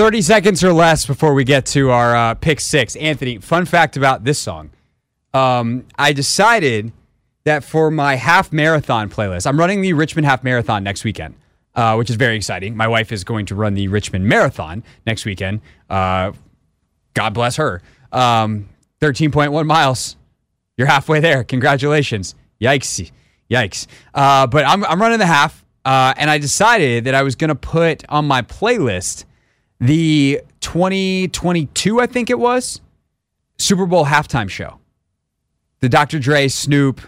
30 seconds or less before we get to our pick six. Anthony, fun fact about this song. I decided that for my half marathon playlist, I'm running the Richmond Half Marathon next weekend, which is very exciting. My wife is going to run the Richmond Marathon next weekend. God bless her. 13.1 miles. You're halfway there. Congratulations. Yikes. But I'm running the half, and I decided that I was going to put on my playlist the 2022, I think it was, Super Bowl halftime show. The Dr. Dre, Snoop,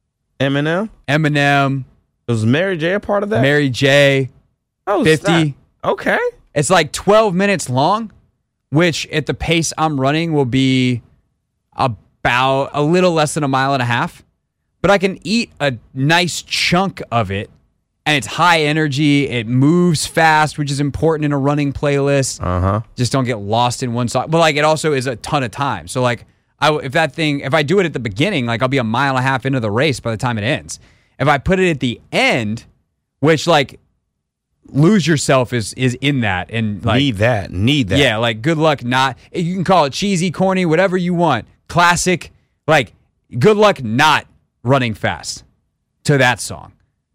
Eminem. Was Mary J a part of that? Mary J. Oh, 50. Okay. It's like 12 minutes long, which at the pace I'm running will be about a little less than a mile and a half. But I can eat a nice chunk of it, and it's high energy. It moves fast, which is important in a running playlist. Just don't get lost in one song. But like, it also is a ton of time. So like, if I do it at the beginning, like I'll be a mile and a half into the race by the time it ends. If I put it at the end, which like lose yourself is in that, and like need that. Yeah, like good luck not. You can call it cheesy, corny, whatever you want. Classic, like good luck not running fast to that song.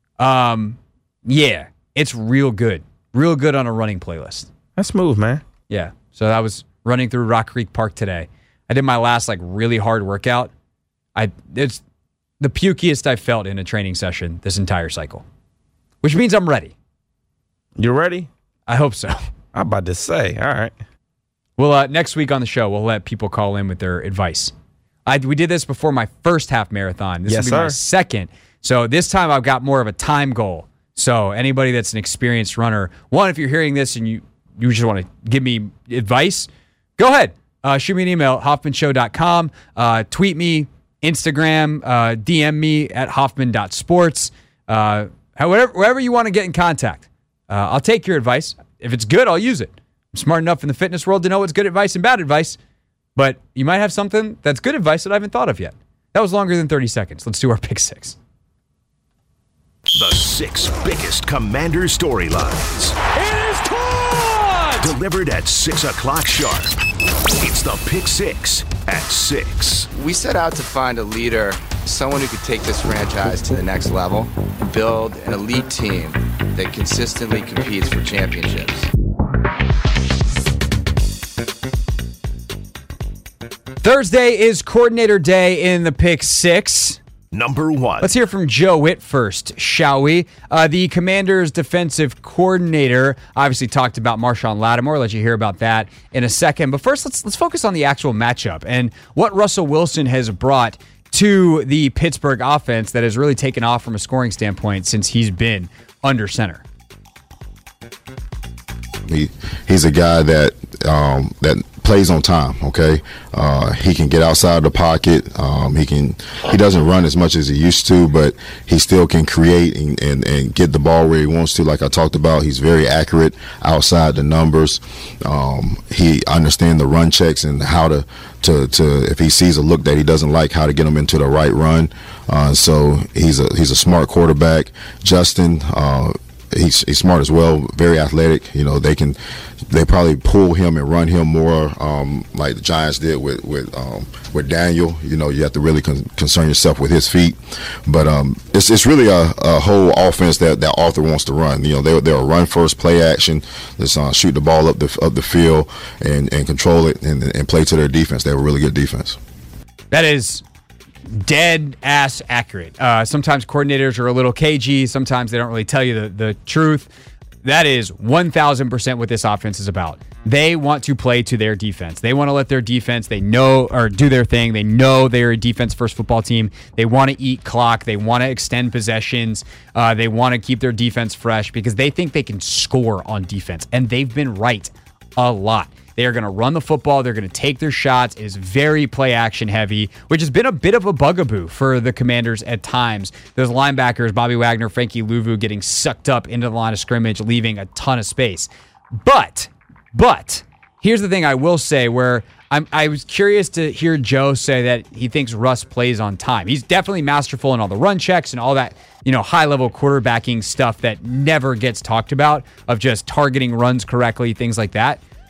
Yeah, it's real good on a running playlist. That's smooth, man. Yeah. So I was running through Rock Creek Park today. I did my last like really hard workout. It's the pukiest I felt in a training session this entire cycle, which means I'm ready. You ready? I hope so. I'm about to say, all right. Well, next week on the show, we'll let people call in with their advice. We did this before my first half marathon. This will be my second. So this time I've got more of a time goal. So anybody that's an experienced runner, one, if you're hearing this and you just want to give me advice, go ahead. Shoot me an email, hoffmanshow.com. Tweet me, Instagram, DM me at hoffman.sports. Wherever you want to get in contact. I'll take your advice. If it's good, I'll use it. I'm smart enough in the fitness world to know what's good advice and bad advice. But you might have something that's good advice that I haven't thought of yet. That was longer than 30 seconds. Let's do our pick six. The 6 biggest Commander storylines. It is caught! Delivered at 6 o'clock sharp. It's the Pick 6 at 6. We set out to find a leader, someone who could take this franchise to the next level, build an elite team that consistently competes for championships. Thursday is coordinator day in the Pick 6. Number 1. Let's hear from Joe Witt first, shall we? The Commanders' defensive coordinator obviously talked about Marshawn Lattimore. I'll let you hear about that in a second. But first, let's focus on the actual matchup and what Russell Wilson has brought to the Pittsburgh offense that has really taken off from a scoring standpoint since he's been under center. He's a guy that plays on time. Okay, he can get outside the pocket. He doesn't run as much as he used to, but he still can create and get the ball where he wants to. Like I talked about, he's very accurate outside the numbers. He understands the run checks and how to if he sees a look that he doesn't like, how to get him into the right run. So he's a smart quarterback. Justin. He's smart as well, very athletic. You know, they probably pull him and run him more like the Giants did with Daniel. You know, you have to really concern yourself with his feet. But it's really a whole offense that Arthur wants to run. You know, they'll run first, play action, let's shoot the ball up the field and control it and play to their defense. They have a really good defense. That is dead ass accurate. Sometimes coordinators are a little cagey. Sometimes they don't really tell you the truth. That is 1,000% what this offense is about. They want to play to their defense. They want to let their defense, they know, or do their thing. They know they're a defense-first football team. They want to eat clock. They want to extend possessions. They want to keep their defense fresh because they think they can score on defense, and they've been right a lot. They are going to run the football. They're going to take their shots. It is very play-action heavy, which has been a bit of a bugaboo for the Commanders at times. Those linebackers, Bobby Wagner, Frankie Louvu, getting sucked up into the line of scrimmage, leaving a ton of space. But here's the thing I will say where I was curious to hear Joe say that he thinks Russ plays on time. He's definitely masterful in all the run checks and all that, high-level quarterbacking stuff that never gets talked about, of just targeting runs correctly, things like that.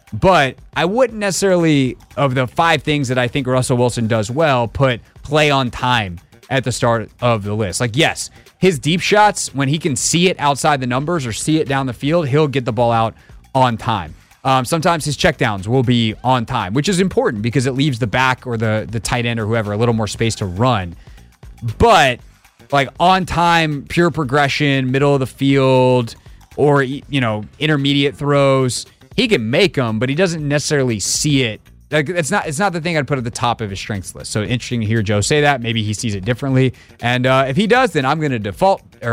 But I wouldn't necessarily, of the 5 things that I think Russell Wilson does well, put play on time at the start of the list. Like, yes, his deep shots, when he can see it outside the numbers or see it down the field, he'll get the ball out on time. Sometimes his checkdowns will be on time, which is important because it leaves the back or the tight end or whoever a little more space to run. But like on time, pure progression, middle of the field, or, you know, intermediate throws, he can make them, but he doesn't necessarily see it. Like, it's not the thing I'd put at the top of his strengths list. So interesting to hear Joe say that. Maybe he sees it differently. And if he does, then I'm going to defer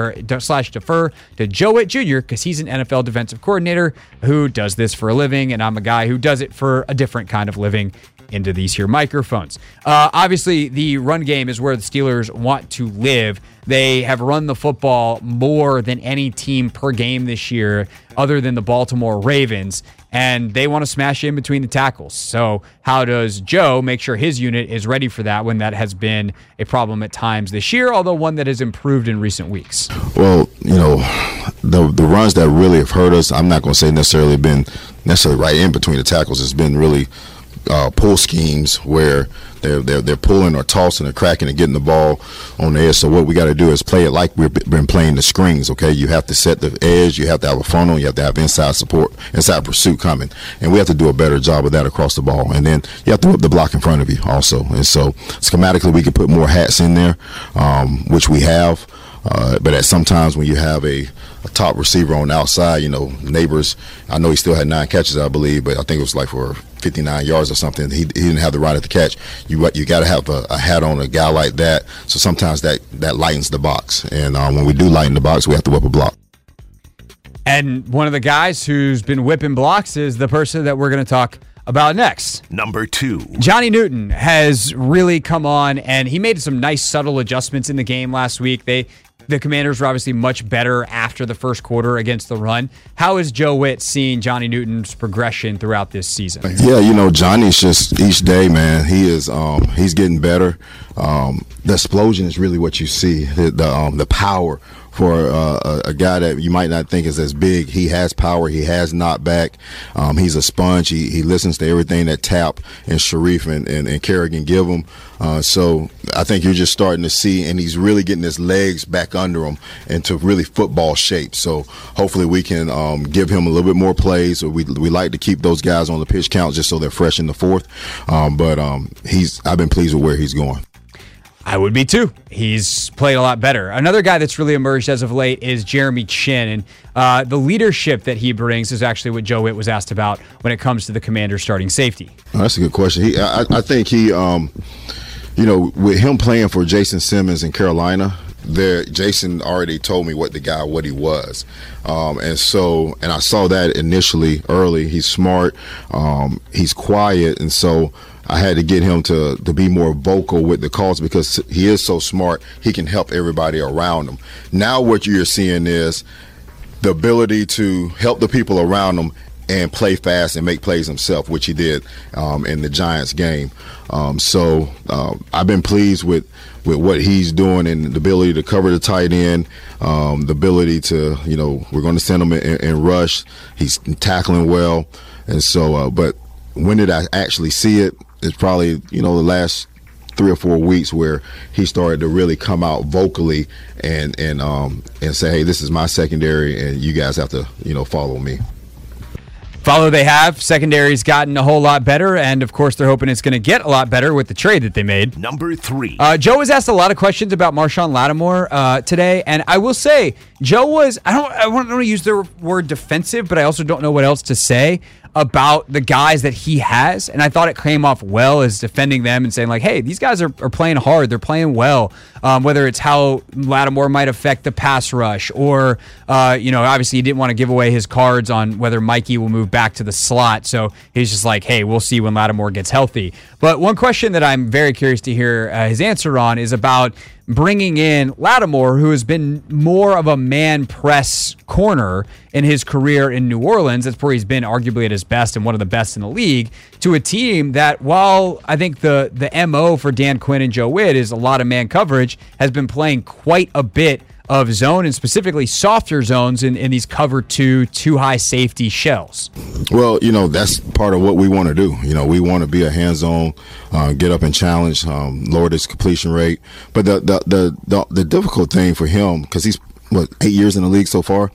to Joe Whitt Jr. because he's an NFL defensive coordinator who does this for a living, and I'm a guy who does it for a different kind of living into these here microphones. Obviously, the run game is where the Steelers want to live. They have run the football more than any team per game this year other than the Baltimore Ravens, and they want to smash in between the tackles. So how does Joe make sure his unit is ready for that when that has been a problem at times this year, although one that has improved in recent weeks? Well, you know, the runs that really have hurt us, I'm not going to say necessarily been necessarily right in between the tackles. It's been really pull schemes where they're pulling or tossing or cracking and getting the ball on the edge. So what we got to do is play it like we've been playing the screens. Okay, you have to set the edge, you have to have a funnel, you have to have inside support, inside pursuit coming, and we have to do a better job of that across the ball. And then you have to whip the block in front of you also. And so schematically, we can put more hats in there, which we have. But at sometimes when you have a top receiver on the outside, you know, Neighbors, I know he still had 9 catches, I believe, but I think it was like for 59 yards or something. He didn't have the run at the catch. You got to have a hat on a guy like that. So sometimes that lightens the box. And when we do lighten the box, we have to whip a block. And one of the guys who's been whipping blocks is the person that we're going to talk about next. Number 2. Johnny Newton has really come on, and he made some nice subtle adjustments in the game last week. The Commanders were obviously much better after the first quarter against the run. How is Joe Whitt seeing Johnny Newton's progression throughout this season? Yeah, you know, Johnny's just each day, man. He is he's getting better. The explosion is really what you see. The power for a guy that you might not think is as big. He has power. He has knockback. He's a sponge. He listens to everything that Tapp and Sharif and Kerrigan give him. So I think you're just starting to see, and he's really getting his legs back under him into really football shape. So hopefully we can give him a little bit more plays. We like to keep those guys on the pitch count just so they're fresh in the fourth. But I've been pleased with where he's going. I would be too. He's played a lot better. Another guy that's really emerged as of late is Jeremy Chinn. And the leadership that he brings is actually what Joe Whitt was asked about when it comes to the Commanders starting safety. Oh, that's a good question. I think he, you know, with him playing for Jason Simmons in Carolina, Jason already told me what he was. And I saw that initially early. He's smart. He's quiet. And so I had to get him to be more vocal with the calls because he is so smart. He can help everybody around him. Now what you're seeing is the ability to help the people around him and play fast and make plays himself, which he did in the Giants game. So I've been pleased with what he's doing and the ability to cover the tight end, the ability to, you know, we're going to send him in rush. He's tackling well. And so, but when did I actually see it? It's probably, you know, the last 3 or 4 weeks where he started to really come out vocally and say, hey, this is my secondary and you guys have to, you know, follow me. Follow they have. Secondary's gotten a whole lot better, and of course they're hoping it's going to get a lot better with the trade that they made. Number 3. Joe was asked a lot of questions about Marshawn Lattimore today, and I will say Joe was, I don't want to use the word defensive, but I also don't know what else to say about the guys that he has, and I thought it came off well as defending them and saying, like, hey, these guys are playing hard, they're playing well, whether it's how Lattimore might affect the pass rush or, you know, obviously he didn't want to give away his cards on whether Mikey will move back to the slot, so he's just like, hey, we'll see when Lattimore gets healthy. But one question that I'm very curious to hear his answer on is about bringing in Lattimore, who has been more of a man press corner in his career in New Orleans. That's where he's been arguably at his best and one of the best in the league, to a team that, while I think the MO for Dan Quinn and Joe Whitt is a lot of man coverage, has been playing quite a bit of zone and specifically softer zones in these cover two high safety shells? Well, that's part of what we want to do. We want to be a hands-on, get up and challenge, lower this completion rate. But the difficult thing for him, because he's 8 years in the league so far.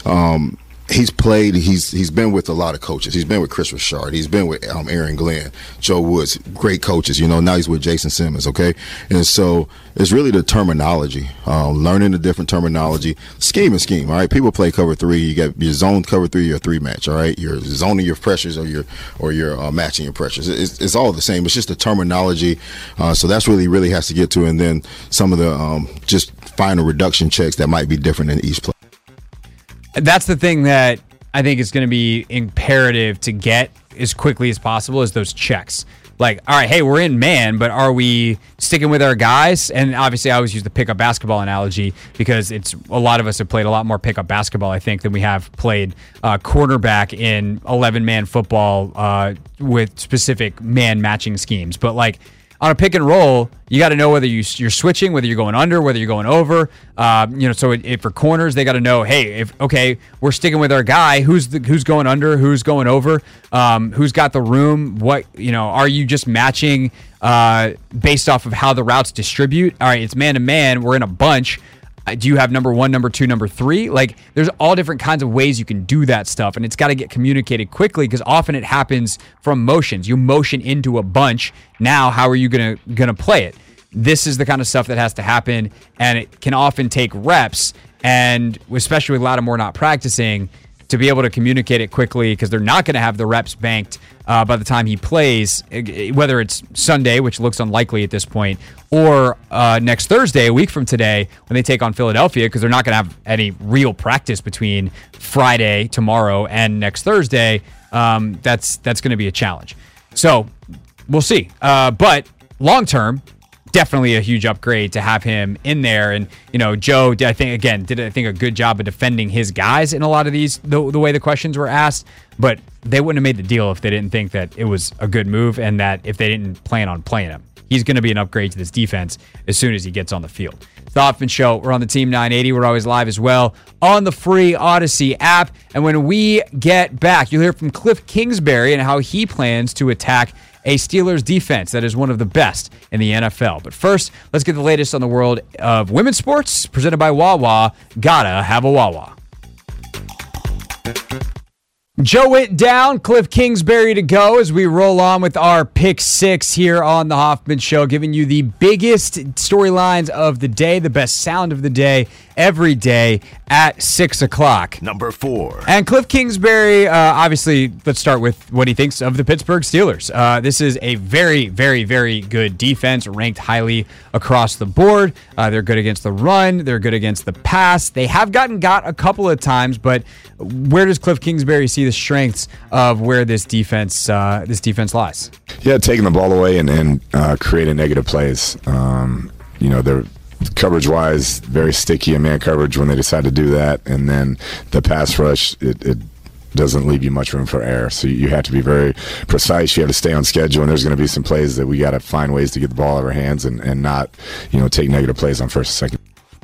He's played. He's been with a lot of coaches. He's been with Chris Richard. He's been with Aaron Glenn, Joe Woods, great coaches. Now he's with Jason Simmons. Okay, and so it's really the terminology, learning the different terminology. Scheme. All right, people play cover three. You got your zone cover three, your three match. All right, you're zoning your pressures or you're matching your pressures. It's all the same. It's just the terminology. So that's really has to get to, and then some of the just final reduction checks that might be different in each play. That's the thing that I think is going to be imperative to get as quickly as possible is those checks. Like, all right, hey, we're in man, but are we sticking with our guys? And obviously, I always use the pickup basketball analogy because a lot of us have played a lot more pickup basketball, I think, than we have played quarterback in 11-man football with specific man matching schemes. But like, on a pick and roll, you got to know whether you're switching, whether you're going under, whether you're going over. So for corners, they got to know, hey, we're sticking with our guy. Who's going under? Who's going over? Who's got the room? What are you just matching based off of how the routes distribute? All right, it's man to man. We're in a bunch. Do you have number one, number two, number three? Like, there's all different kinds of ways you can do that stuff, and it's got to get communicated quickly because often it happens from motions. You motion into a bunch. Now, how are you gonna play it? This is the kind of stuff that has to happen, and it can often take reps, and especially with Lattimore not practicing, to be able to communicate it quickly because they're not going to have the reps banked by the time he plays, whether it's Sunday, which looks unlikely at this point, or next Thursday, a week from today, when they take on Philadelphia, because they're not going to have any real practice between Friday, tomorrow, and next Thursday. That's going to be a challenge. So we'll see. But long term, definitely a huge upgrade to have him in there. And, Joe, I think a good job of defending his guys in a lot of these, the way the questions were asked. But they wouldn't have made the deal if they didn't think that it was a good move and that if they didn't plan on playing him. He's going to be an upgrade to this defense as soon as he gets on the field. It's the Hoffman Show. We're on the Team 980. We're always live as well on the free Odyssey app. And when we get back, you'll hear from Cliff Kingsbury and how he plans to attack a Steelers defense that is one of the best in the NFL. But first, let's get the latest on the world of women's sports, presented by Wawa. Gotta have a Wawa. Joe Witt down, Cliff Kingsbury to go as we roll on with our Pick 6 here on the Hoffman Show, giving you the biggest storylines of the day, the best sound of the day, every day at 6 o'clock. Number 4. And Cliff Kingsbury, obviously, let's start with what he thinks of the Pittsburgh Steelers. This is a very, very, very good defense, ranked highly across the board. They're good against the run. They're good against the pass. They have gotten got a couple of times, but where does Cliff Kingsbury see the strengths of where this defense lies? Yeah, taking the ball away and creating negative plays. They're coverage-wise very sticky in man coverage when they decide to do that, and then the pass rush, it doesn't leave you much room for error. So you have to be very precise. You have to stay on schedule, and there's going to be some plays that we got to find ways to get the ball out of our hands and not, take negative plays on first and second.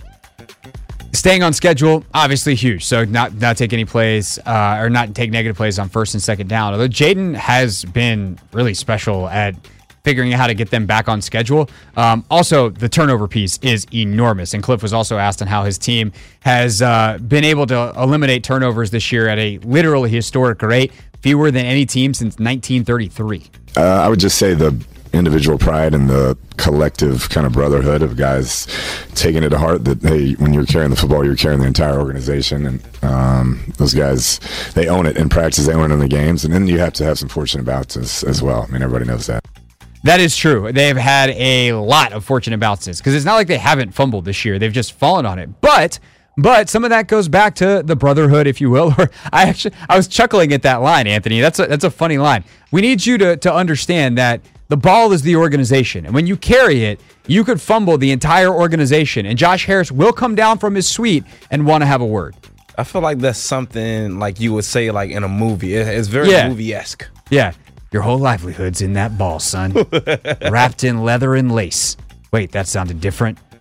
Staying on schedule, obviously huge. So not take any plays or not take negative plays on first and second down. Although Jaden has been really special at figuring out how to get them back on schedule. Also, the turnover piece is enormous. And Cliff was also asked on how his team has been able to eliminate turnovers this year at a literally historic rate, fewer than any team since 1933. I would just say the individual pride and the collective kind of brotherhood of guys taking it to heart that, hey, when you're carrying the football, you're carrying the entire organization. And those guys, they own it in practice, they own it in the games. And then you have to have some fortunate bouts as well. I mean, everybody knows that. That is true. They've had a lot of fortunate bounces because it's not like they haven't fumbled this year. They've just fallen on it. But some of that goes back to the brotherhood, if you will. Or I was chuckling at that line, Anthony. That's a funny line. We need you to understand that the ball is the organization. And when you carry it, you could fumble the entire organization. And Josh Harris will come down from his suite and want to have a word. I feel like that's something like you would say like in a movie. It's very movie-esque. Yeah. Your whole livelihood's in that ball, son. Wrapped in leather and lace. Wait, that sounded different.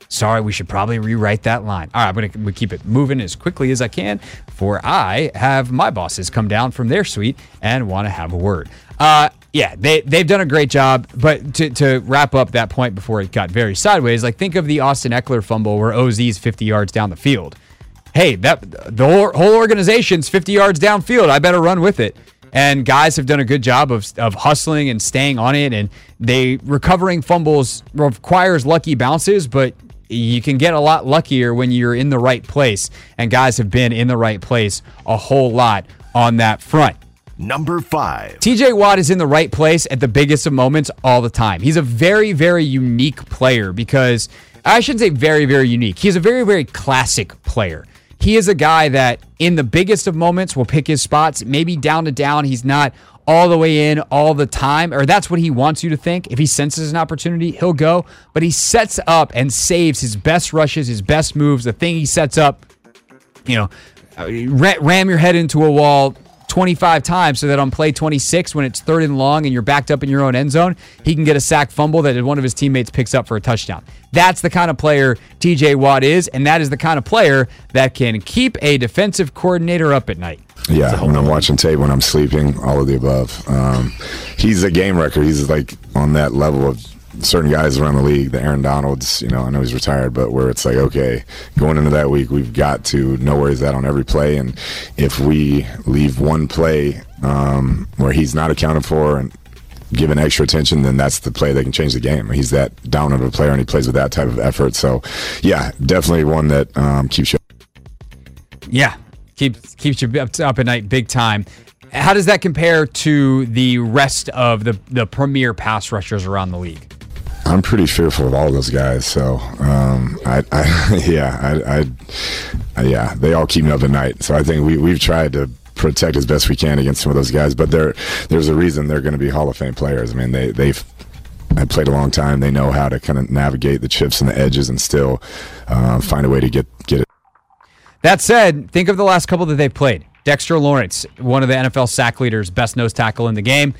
Sorry, we should probably rewrite that line. All right, I'm going to keep it moving as quickly as I can before I have my bosses come down from their suite and want to have a word. Yeah, they've done a great job, but to wrap up that point before it got very sideways, like think of the Austin Eckler fumble where OZ's 50 yards down the field. Hey, the whole organization's 50 yards downfield. I better run with it. And guys have done a good job of hustling and staying on it, and recovering fumbles requires lucky bounces, but you can get a lot luckier when you're in the right place, and guys have been in the right place a whole lot on that front. Number 5. TJ Watt is in the right place at the biggest of moments all the time. He's a very, very unique player because, I shouldn't say very, very unique. He's a very, very classic player. He is a guy that in the biggest of moments will pick his spots, maybe down to down. He's not all the way in all the time, or that's what he wants you to think. If he senses an opportunity, he'll go. But he sets up and saves his best rushes, his best moves, the thing he sets up, ram your head into a wall 25 times so that on play 26, when it's 3rd and long and you're backed up in your own end zone, he can get a sack fumble that one of his teammates picks up for a touchdown. That's the kind of player TJ Watt is, and that is the kind of player that can keep a defensive coordinator up at night. Yeah, when I'm watching tape, when I'm sleeping, all of the above. He's a game record. He's like on that level of certain guys around the league, the Aaron Donalds, I know he's retired, but where it's like, okay, going into that week, we've got to know where he's at on every play. And if we leave one play where he's not accounted for and given extra attention, then that's the play that can change the game. He's that down of a player, and he plays with that type of effort. So, yeah, definitely one that keeps you. Yeah, keeps you up at night big time. How does that compare to the rest of the premier pass rushers around the league? I'm pretty fearful of all those guys. So, they all keep me up at night. So I think we've tried to protect as best we can against some of those guys. But there's a reason they're going to be Hall of Fame players. I mean, they've played a long time. They know how to kind of navigate the chips and the edges and still find a way to get it. That said, think of the last couple that they've played. Dexter Lawrence, one of the NFL sack leaders, best nose tackle in the game,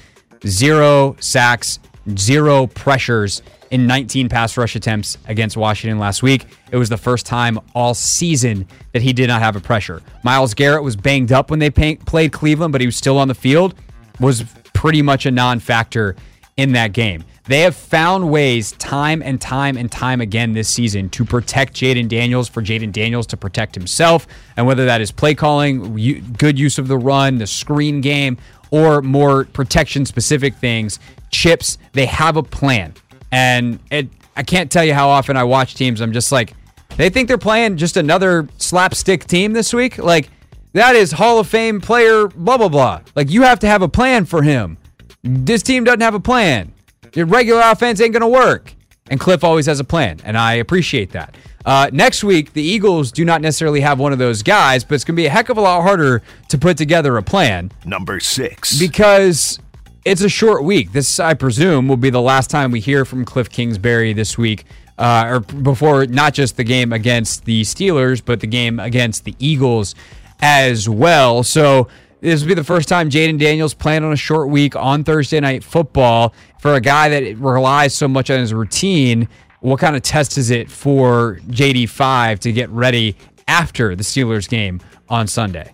0 sacks, 0 pressures in 19 pass rush attempts against Washington last week. It was the first time all season that he did not have a pressure. Myles Garrett was banged up when they played Cleveland, but he was still on the field, was pretty much a non-factor in that game. They have found ways time and time and time again this season to protect Jayden Daniels, for Jayden Daniels to protect himself, and whether that is play calling, good use of the run, the screen game, or more protection-specific things, chips, they have a plan. And I can't tell you how often I watch teams, I'm just like, they think they're playing just another slapstick team this week? Like, that is Hall of Fame player blah, blah, blah. Like, you have to have a plan for him. This team doesn't have a plan. Your regular offense ain't going to work. And Cliff always has a plan, and I appreciate that. Next week, the Eagles do not necessarily have one of those guys, but it's going to be a heck of a lot harder to put together a plan. Number 6. Because it's a short week. This, I presume, will be the last time we hear from Cliff Kingsbury this week, or before not just the game against the Steelers, but the game against the Eagles as well. So this will be the first time Jayden Daniels playing on a short week on Thursday Night Football. For a guy that relies so much on his routine, what kind of test is it for JD5 to get ready after the Steelers game on Sunday?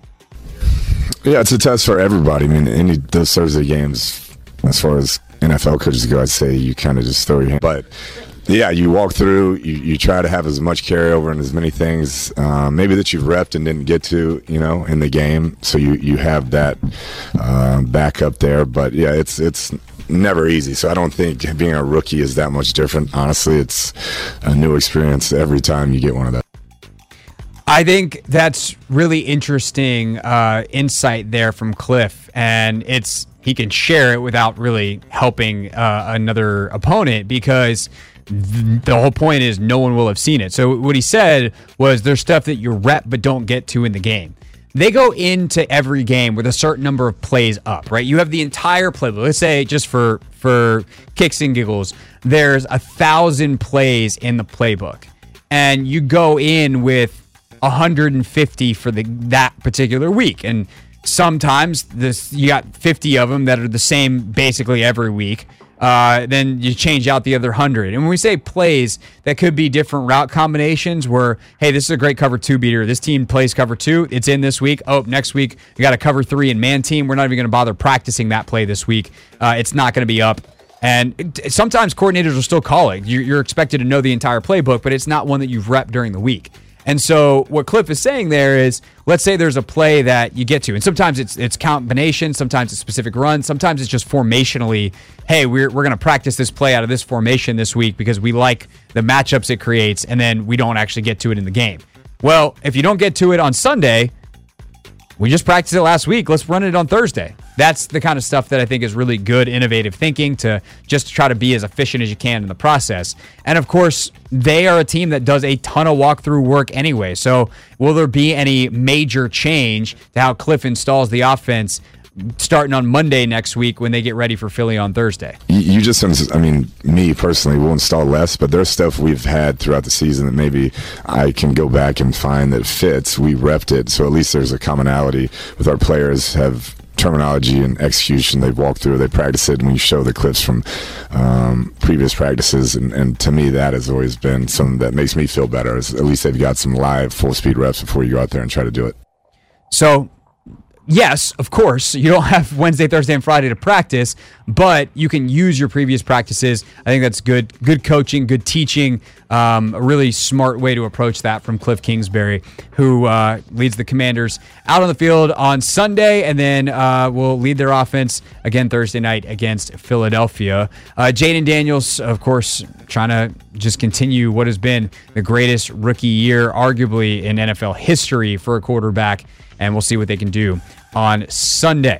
Yeah, it's a test for everybody. I mean, any of those Thursday games, as far as NFL coaches go, I'd say you kind of just throw your hand. But yeah, you walk through, you try to have as much carryover and as many things maybe that you've repped and didn't get to, in the game. So you have that backup there. But yeah, it's never easy. So I don't think being a rookie is that much different. Honestly, it's a new experience every time you get one of those. I think that's really interesting insight there from Cliff, and he can share it without really helping another opponent, because the whole point is no one will have seen it. So what he said was there's stuff that you rep but don't get to in the game. They go into every game with a certain number of plays up, right? You have the entire playbook. Let's say, just for kicks and giggles, there's 1,000 plays in the playbook, and you go in with 150 for that particular week. And sometimes you got 50 of them that are the same basically every week. then you change out the other 100. And when we say plays, that could be different route combinations where, hey, this is a great cover 2 beater. This team plays cover 2. It's in this week. Oh, next week we got a cover 3 and man team. We're not even going to bother practicing that play this week. It's not going to be up. And sometimes coordinators will still call it. You're expected to know the entire playbook, but it's not one that you've repped during the week. And so what Cliff is saying there is, let's say there's a play that you get to, and sometimes it's combination, sometimes it's specific run, sometimes it's just formationally, hey, we're going to practice this play out of this formation this week because we like the matchups it creates, and then we don't actually get to it in the game. Well, if you don't get to it on Sunday, we just practiced it last week. Let's run it on Thursday. That's the kind of stuff that I think is really good, innovative thinking to just try to be as efficient as you can in the process. And of course, they are a team that does a ton of walkthrough work anyway. So will there be any major change to how Cliff installs the offense starting on Monday next week when they get ready for Philly on Thursday? You just, I mean, me personally will install less, but there's stuff we've had throughout the season that maybe I can go back and find that fits. We repped it, so at least there's a commonality with our players have terminology and execution they've walked through, they practice it, and we show the clips from previous practices, and to me that has always been something that makes me feel better. At least they've got some live full speed reps before you go out there and try to do it. So yes, of course, you don't have Wednesday, Thursday, and Friday to practice, but you can use your previous practices. I think that's good coaching, good teaching, a really smart way to approach that from Cliff Kingsbury, who leads the Commanders out on the field on Sunday, and then will lead their offense again Thursday night against Philadelphia. Jayden Daniels, of course, trying to just continue what has been the greatest rookie year, arguably in NFL history for a quarterback, and we'll see what they can do on Sunday.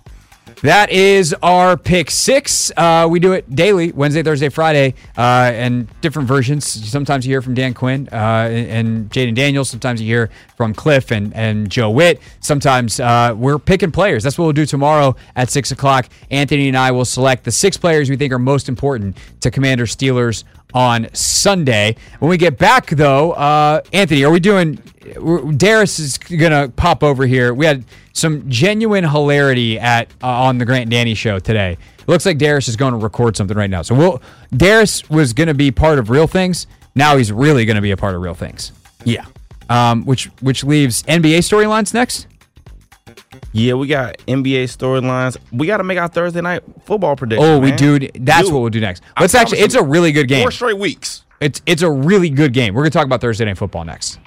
That is our pick 6. We do it daily, Wednesday, Thursday, Friday, and different versions. Sometimes you hear from Dan Quinn and Jayden Daniels. Sometimes you hear from Cliff and Joe Witt. Sometimes we're picking players. That's what we'll do tomorrow at 6 o'clock. Anthony and I will select the 6 players we think are most important to Commanders Steelers on Sunday. When we get back, though, Anthony, are we doing... Darius is going to pop over here. We had some genuine hilarity on the Grant and Danny show today. It looks like Darius is going to record something right now. So Darius was going to be part of Real Things. Now he's really going to be a part of Real Things. Yeah. Which leaves NBA storylines next? Yeah, we got NBA storylines. We got to make our Thursday night football prediction. Oh, we do. That's what we'll do next. It's a really good game. 4 straight weeks. It's a really good game. We're going to talk about Thursday night football next.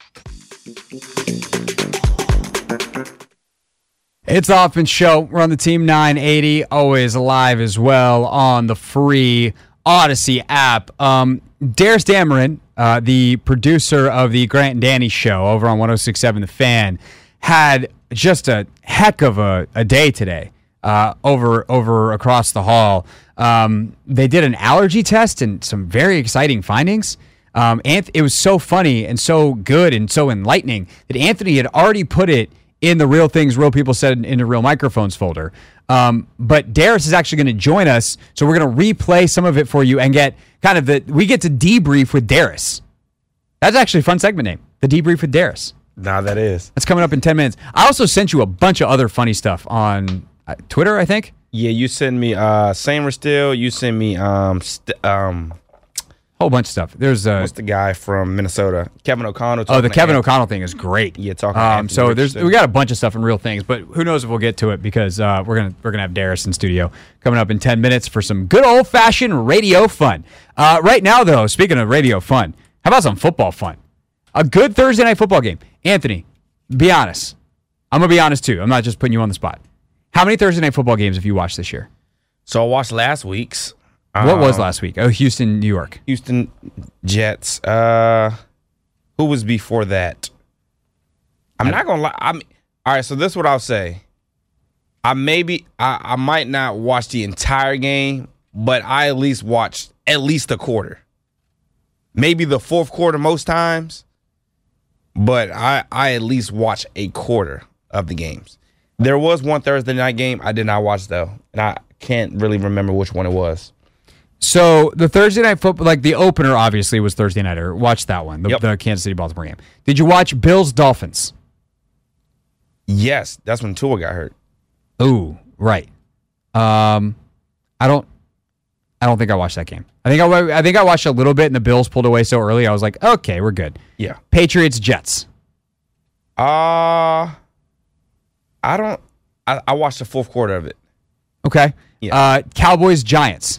It's the Hoffman Show. We're on the Team 980, always live as well on the free Odyssey app. Darius Dameron, the producer of the Grant and Danny show over on 106.7 The Fan, had just a heck of a day today over across the hall. They did an allergy test and some very exciting findings. It was so funny and so good and so enlightening that Anthony had already put it in the Real Things Real People Said in the Real Microphones folder. But Darius is actually going to join us, so we're going to replay some of it for you and get kind of we get to debrief with Darius. That's actually a fun segment name, the Debrief with Darius. Nah, that is. That's coming up in 10 minutes. I also sent you a bunch of other funny stuff on Twitter, I think. Yeah, you send me Samer Still. You send me whole bunch of stuff. There's what's the guy from Minnesota? Kevin O'Connell. Oh, the Kevin O'Connell thing is great. Yeah, talking. So we got a bunch of stuff in Real Things, but who knows if we'll get to it because we're gonna have Darius in studio coming up in 10 minutes for some good old fashioned radio fun. Right now, though, speaking of radio fun, how about some football fun? A good Thursday night football game. Anthony, be honest. I'm gonna be honest too. I'm not just putting you on the spot. How many Thursday night football games have you watched this year? So I watched last week's. What was last week? Oh, Houston, New York. Houston Jets. Who was before that? I'm not gonna lie. All right. So this is what I'll say. I might not watch the entire game, but I at least watched at least a quarter. Maybe the fourth quarter most times, but I at least watched a quarter of the games. There was one Thursday night game I did not watch though, and I can't really remember which one it was. So the Thursday night football, like the opener, obviously was Thursday night. Or watch that one, the Kansas City Baltimore game. Did you watch Bills Dolphins? Yes, that's when Tua got hurt. Ooh, right. I I don't think I watched that game. I think I watched a little bit, and the Bills pulled away so early. I was like, okay, we're good. Yeah. Patriots, Jets. I watched the fourth quarter of it. Okay. Yeah. Cowboys, Giants.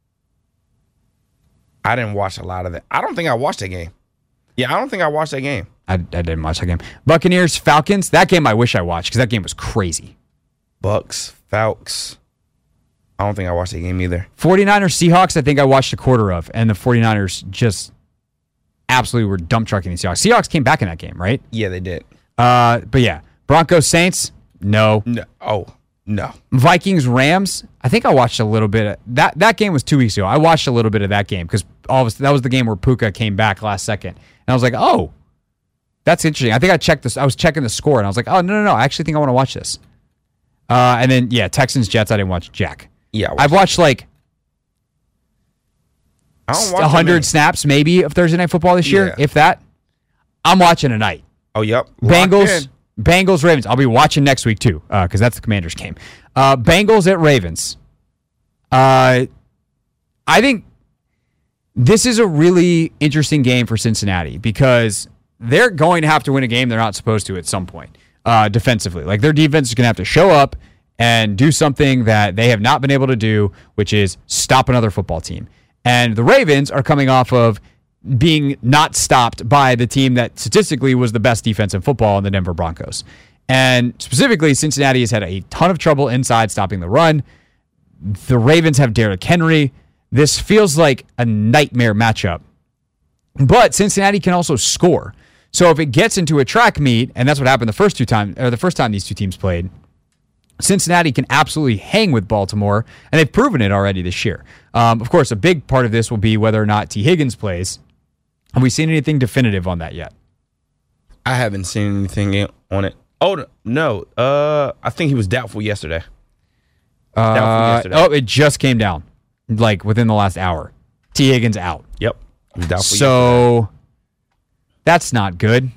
I didn't watch a lot of that. I don't think I watched that game. Yeah, I don't think I watched that game. I didn't watch that game. Buccaneers, Falcons. That game I wish I watched because that game was crazy. Bucks, Falcons. I don't think I watched that game either. 49ers, Seahawks, I think I watched a quarter of, and the 49ers just absolutely were dump trucking the Seahawks. Seahawks came back in that game, right? Yeah, they did. But yeah. Broncos, Saints, no. No. Oh, no. Vikings, Rams, I think I watched a little bit of that game was 2 weeks ago. I watched a little bit of that game because that was the game where Puka came back last second. And I was like, oh, that's interesting. I think I was checking the score, and I was like, oh, no. I actually think I want to watch this. And then, yeah, Texans, Jets, I didn't watch jack. Yeah, I've watched like I don't watch 100 snaps maybe of Thursday Night Football this year, Yeah. if that. I'm watching tonight. Oh, yep. Bengals, Ravens. I'll be watching next week too, because that's the Commanders game. Bengals at Ravens. I think this is a really interesting game for Cincinnati because they're going to have to win a game they're not supposed to at some point defensively. Like their defense is going to have to show up and do something that they have not been able to do, which is stop another football team. And the Ravens are coming off of being not stopped by the team that statistically was the best defense in football in the Denver Broncos. And specifically, Cincinnati has had a ton of trouble inside stopping the run. The Ravens have Derrick Henry. This feels like a nightmare matchup. But Cincinnati can also score. So if it gets into a track meet, and that's what happened the first time these two teams played, Cincinnati can absolutely hang with Baltimore, and they've proven it already this year. Of course, a big part of this will be whether or not T. Higgins plays. Have we seen anything definitive on that yet? I haven't seen anything on it. Oh, no. I think he was doubtful yesterday. Oh, it just came down, like within the last hour. T. Higgins out. Yep. He was doubtful So that's not good.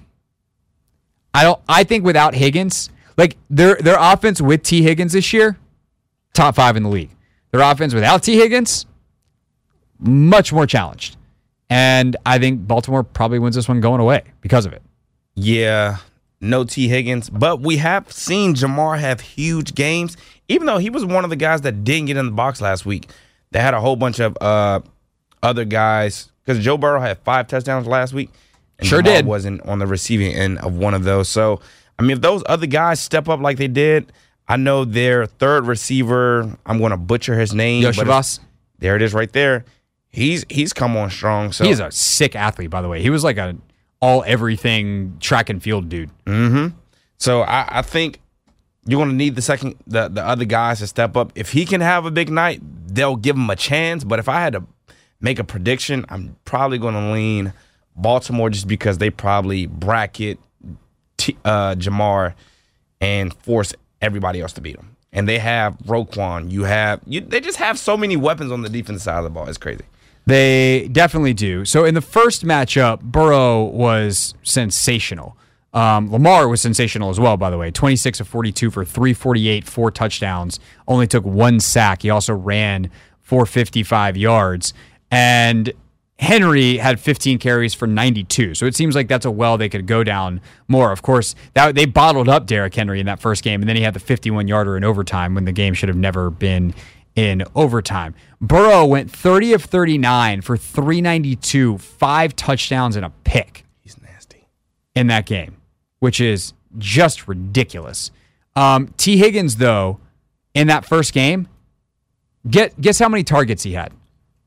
I think without Higgins, like their offense with T. Higgins this year, top 5 in the league. Their offense without T. Higgins, much more challenged. And I think Baltimore probably wins this one going away because of it. Yeah, no T. Higgins. But we have seen Jamar have huge games, even though he was one of the guys that didn't get in the box last week. They had a whole bunch of other guys, because Joe Burrow had 5 touchdowns last week. And Sure Jamar did. wasn't on the receiving end of one of those. So, I mean, if those other guys step up like they did, I know their third receiver, I'm going to butcher his name. but Yoshavas. there it is right there. He's come on strong. So He's a sick athlete, by the way. He was like an all-everything track and field dude. So I think you're going to need the other guys to step up. If he can have a big night, they'll give him a chance. But if I had to make a prediction, I'm probably going to lean Baltimore just because they probably bracket Jamar and force everybody else to beat him. And they have Roquan. They just have so many weapons on the defensive side of the ball. It's crazy. They definitely do. So in the first matchup, Burrow was sensational. Lamar was sensational as well, by the way. 26 of 42 for 348, 4 touchdowns. Only took 1 sack. He also ran for 55 yards. And Henry had 15 carries for 92. So it seems like that's a well they could go down more. Of course, they bottled up Derrick Henry in that first game, and then he had the 51-yarder in overtime when the game should have never been in overtime. Burrow went 30 of 39 for 392, 5 touchdowns and a pick. He's nasty. In that game, which is just ridiculous. T. Higgins, though, in that first game, guess how many targets he had?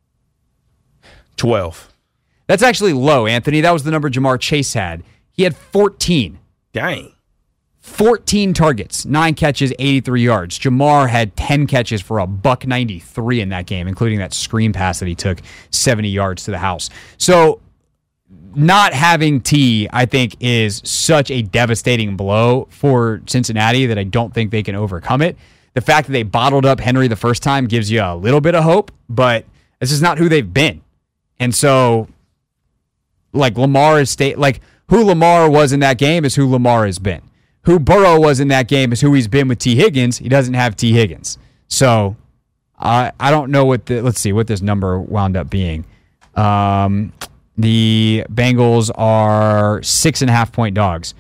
12. That's actually low, Anthony. That was the number Jamar Chase had. He had 14. Dang. 14 targets, 9 catches, 83 yards. Jamar had 10 catches for $193 in that game, including that screen pass that he took 70 yards to the house. So not having T, I think, is such a devastating blow for Cincinnati that I don't think they can overcome it. The fact that they bottled up Henry the first time gives you a little bit of hope, but this is not who they've been. And so, like, who Lamar was in that game is who Lamar has been. Who Burrow was in that game is who he's been with T. Higgins. He doesn't have T. Higgins. So I don't know let's see what this number wound up being. The Bengals are 6.5-point dogs.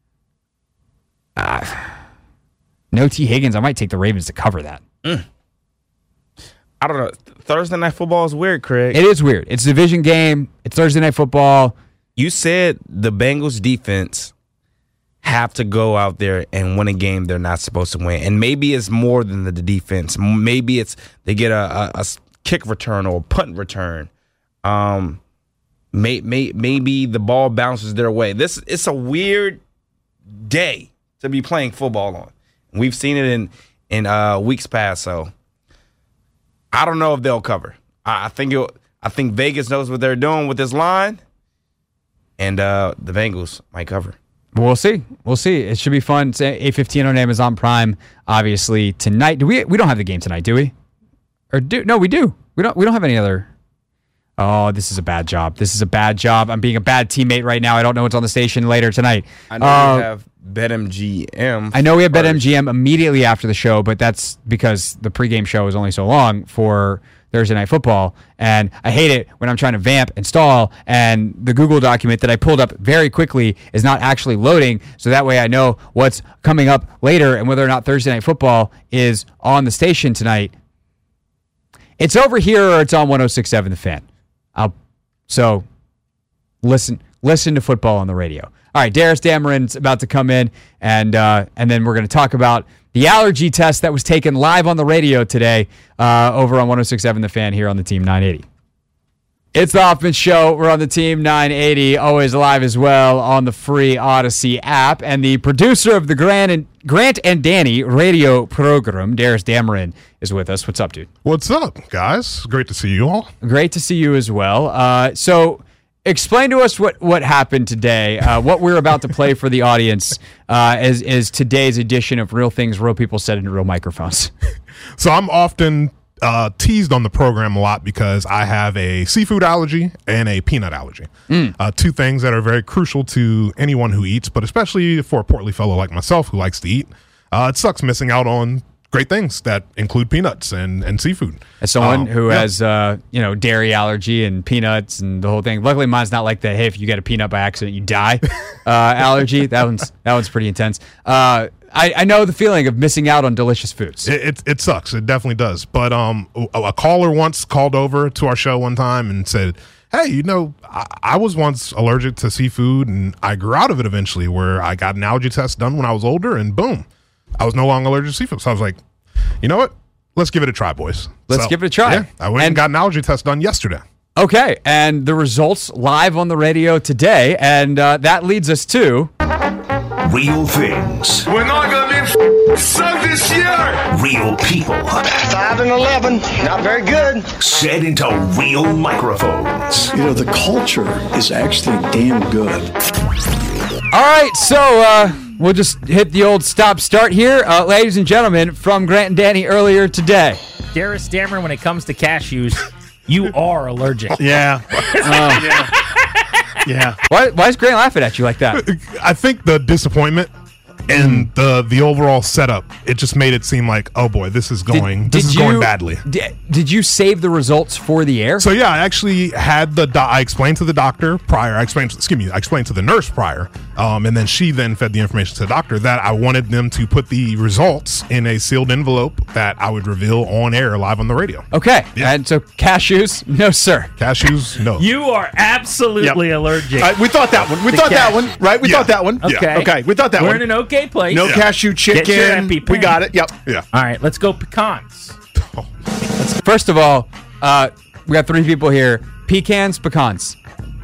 No T. Higgins. I might take the Ravens to cover that. I don't know. Thursday Night Football is weird, Craig. It is weird. It's a division game. It's Thursday Night Football. You said the Bengals defense have to go out there and win a game they're not supposed to win. And maybe it's more than the defense. Maybe it's they get a kick return or a punt return. Maybe the ball bounces their way. It's a weird day to be playing football on. We've seen it in weeks past, so I don't know if they'll cover. I think Vegas knows what they're doing with this line, and the Bengals might cover. We'll see. It should be fun. It's 8:15 on Amazon Prime. Obviously tonight. We don't have the game tonight, do we? No, we do. We don't have any other. Oh, this is a bad job. I'm being a bad teammate right now. I don't know what's on the station later tonight. I know we have BetMGM. I know we have BetMGM immediately after the show, but that's because the pregame show is only so long for Thursday Night Football, and I hate it when I'm trying to vamp and stall, and the Google document that I pulled up very quickly is not actually loading, so that way I know what's coming up later and whether or not Thursday Night Football is on the station tonight. It's over here or it's on 106.7 The Fan. So listen to football on the radio. All right, Darius Dameron's about to come in, and then we're going to talk about the allergy test that was taken live on the radio today over on 106.7 The Fan here on the Team 980. It's the Hoffman Show. We're on the Team 980, always live as well on the free Odyssey app. And the producer of the Grant and Danny radio program, Darius Dameron, is with us. What's up, dude? What's up, guys? Great to see you all. Great to see you as well. So explain to us what happened today, what we're about to play for the audience is today's edition of Real Things Real People Said into Real Microphones. So I'm often teased on the program a lot because I have a seafood allergy and a peanut allergy. Two things that are very crucial to anyone who eats, but especially for a portly fellow like myself who likes to eat. It sucks missing out on great things that include peanuts and seafood. As someone who has dairy allergy and peanuts and the whole thing. Luckily, mine's not like the hey, if you get a peanut by accident, you die allergy. That one's pretty intense. I know the feeling of missing out on delicious foods. It sucks. It definitely does. But a caller once called over to our show one time and said, hey, I was once allergic to seafood and I grew out of it eventually, where I got an allergy test done when I was older and boom, I was no longer allergic to seafood. So I was like, you know what? Let's give it a try, boys. Let's give it a try. Yeah, I went and got an allergy test done yesterday. Okay, and the results live on the radio today, and that leads us to... Real things. We're not going to be sucked this year. Real people. 5 and 11, not very good. Said into real microphones. The culture is actually damn good. All right, so we'll just hit the old stop-start here. Ladies and gentlemen, from Grant and Danny earlier today. Darius Dameron, when it comes to cashews, you are allergic. Yeah. Yeah. Why is Grant laughing at you like that? I think the disappointment and the overall setup, it just made it seem like, oh boy, this is going badly. Did you save the results for the air? So yeah, I actually had I explained to the doctor prior. I explained to the nurse prior, and then she then fed the information to the doctor that I wanted them to put the results in a sealed envelope that I would reveal on air live on the radio. Okay, yeah. And so cashews, no sir. Cashews, no. You are absolutely allergic. We thought that one. We thought that one, right? We thought that one. Okay. Okay, we thought that one. We're in an okay place. No cashew chicken. Get your EpiPen. We got it. Yep. Yeah. All right, let's go pecans. First of all, we got 3 people here. Pecans, pecans.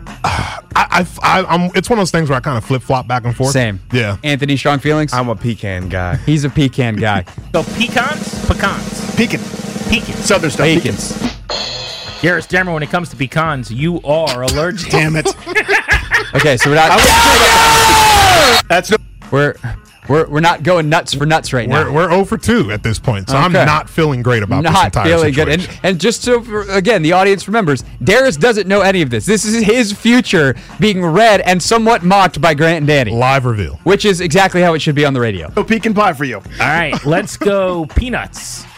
I'm. It's one of those things where I kind of flip flop back and forth. Same. Yeah. Anthony, strong feelings. I'm a pecan guy. He's a pecan guy. So pecans. Pecan. Southern stuff. Pecans. Darius Dameron, when it comes to pecans, you are allergic. Damn it. Okay, so we're not. That's no. We're not going nuts for nuts right now. We're 0 for 2 at this point, so Okay. I'm not feeling great about this entire situation. Good. And just so again, the audience remembers, Darius doesn't know any of this. This is his future being read and somewhat mocked by Grant and Danny. Live reveal, which is exactly how it should be on the radio. No pecan pie for you. All right, let's go peanuts.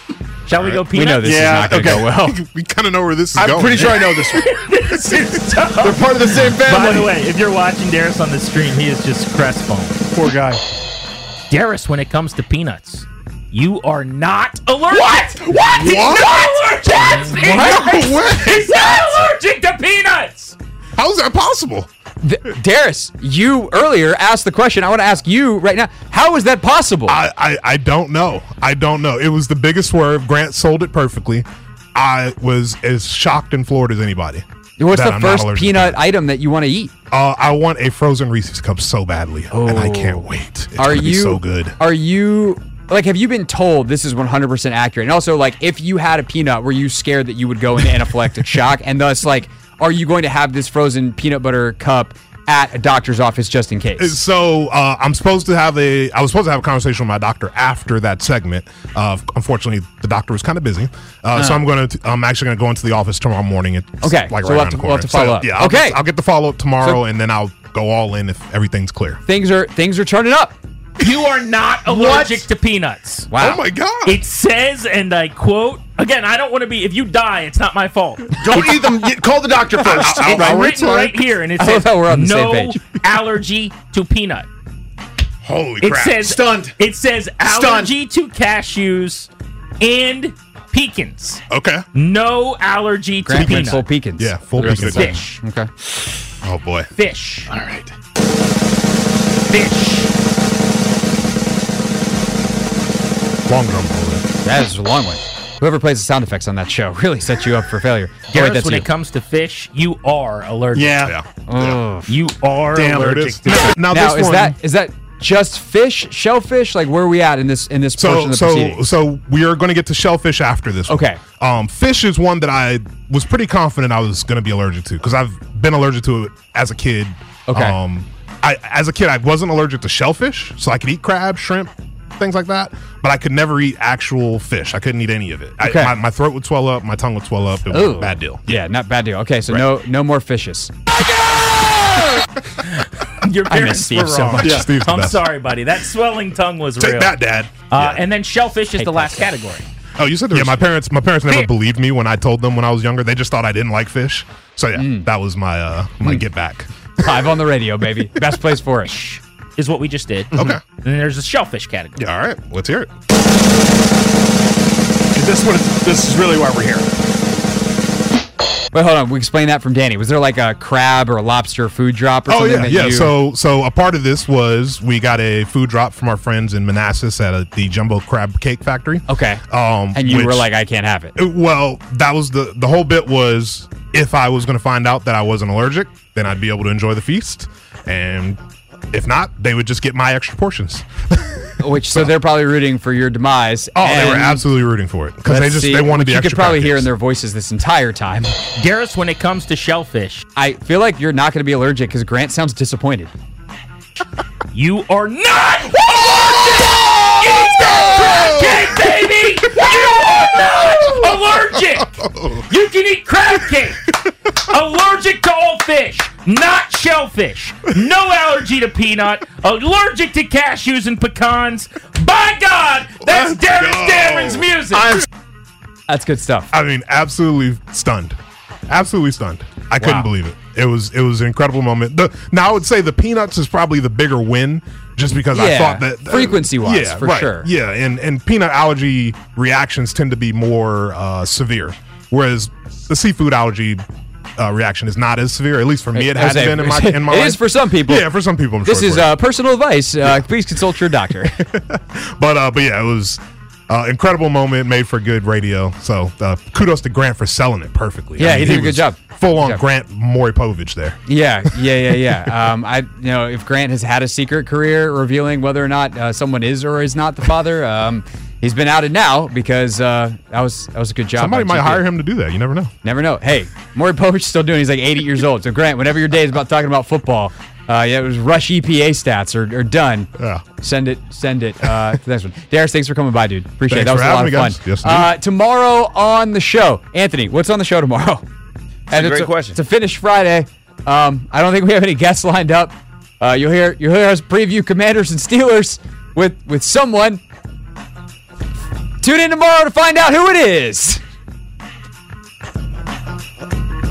Shall we go peanuts? We know this is not going to go well. We kind of know where this is I'm going. pretty sure I know this one. This is tough. They're part of the same family. By the way, if you're watching Darius on the stream, he is just crestfallen. Poor guy. Darius, when it comes to peanuts, you are not allergic. What? He's not allergic to peanuts. No way. He's not allergic to peanuts. How is that possible? Darius, you earlier asked the question. I want to ask you right now. How is that possible? I don't know. I don't know. It was the biggest swerve. Grant sold it perfectly. I was as shocked and floored as anybody. What's that the I'm not first allergic peanut item that you want to eat? I want a frozen Reese's Cup so badly, and I can't wait. It's gonna be so good. Are you like? Have you been told this is 100% accurate? And also, like, if you had a peanut, were you scared that you would go into anaphylactic shock? And thus, like, are you going to have this frozen peanut butter cup at a doctor's office just in case? So I was supposed to have a conversation with my doctor after that segment. Unfortunately, the doctor was kind of busy, so I'm actually gonna go into the office tomorrow morning. It's okay, like so right we'll around the have corner. to follow up. Yeah, okay, I'll get the follow up tomorrow, and then I'll go all in if everything's clear. Things are turning up. You are not allergic to peanuts. Wow. Oh my God. It says, and I quote, again, I don't want to be, if you die, it's not my fault. Don't eat them. Call the doctor first. It's written right here, and it I love says how we're on the no same page. allergy to peanut. Holy It crap! says Stunned. It says allergy to cashews and pecans. Okay. No allergy to Grant went peanut. full pecans. Yeah, full The rest of pecans. the time. Okay. Oh boy. Fish. All right. Fish. Long drum roll. That is a long one. Whoever plays the sound effects on that show really sets you up for failure. Darius, when it comes to fish, you are allergic. Yeah. Oh. You are Damn, There it allergic is. to Now Now this one. is that just fish, shellfish? Like, where are we at in this portion of the proceedings? So we are going to get to shellfish after this one. Okay. Fish is one that I was pretty confident I was going to be allergic to because I've been allergic to it as a kid. Okay. As a kid, I wasn't allergic to shellfish, so I could eat crab, shrimp, things like that, but I could never eat actual fish. I couldn't eat any of it. Okay. My throat would swell up, my tongue would swell up. It was a bad deal. Yeah, not bad deal. Okay, so Right. no more fishes. Your I miss parents Steve were so wrong. much. Yeah, Steve's the I'm best. sorry, buddy. That swelling tongue was Take real. that, Dad. And then shellfish is the last category. Oh, you said my parents never believed me when I told them when I was younger. They just thought I didn't like fish. So yeah, that was my my get back. Live on the radio, baby. Best place for it. Is what we just did. Okay. And then there's a shellfish category. Yeah, all right. Let's hear it. This is really why we're here. Wait, hold on. We explained that from Danny. Was there like a crab or a lobster food drop or something? yeah. So a part of this was we got a food drop from our friends in Manassas at the Jumbo Crab Cake Factory. Okay. And you were like, I can't have it. Well, that was the whole bit was if I was going to find out that I wasn't allergic, then I'd be able to enjoy the feast, and if not, they would just get my extra portions. So they're probably rooting for your demise. Oh, they were absolutely rooting for it because they wanted the you extra. could probably packets. hear in their voices this entire time. Darius, when it comes to shellfish, I feel like you're not going to be allergic because Grant sounds disappointed. you are not allergic! Eat that crab cake, baby! You are not allergic! You can eat crab cake! Allergic to all fish, not shellfish. No allergy to peanut. Allergic to cashews and pecans. By God, that's Darius Dameron's music. That's good stuff. I mean, absolutely stunned. Absolutely stunned. I couldn't believe it. It was an incredible moment. Now I would say the peanuts is probably the bigger win, just because I thought that frequency-wise, for sure. Yeah, and peanut allergy reactions tend to be more severe, whereas the seafood allergy reaction is not as severe. At least for me, it has been in my It life. is for some people. Yeah, for some people. I'm sure This is personal advice. Please consult your doctor. But yeah, it was incredible moment, made for good radio. So kudos to Grant for selling it perfectly. Yeah, he did a good job. Full on Grant Moripovich there. Yeah. If Grant has had a secret career revealing whether or not someone is or is not the father, he's been outed now because that was a good job. Somebody might hire him to do that. You never know. Never know. Hey, Moripovich is still doing. He's like 80 years old. So Grant, whenever your day is about talking about football, it was Rush EPA stats are done. Yeah. Send it to the next one. Darius, thanks for coming by, dude. Appreciate it. That Thanks was a lot of for fun. having me, guys. Yes, indeed. Tomorrow on the show, Anthony, what's on the show tomorrow? That's a great question. It's a finish Friday. I don't think we have any guests lined up. You'll hear us preview Commanders and Steelers with someone. Tune in tomorrow to find out who it is.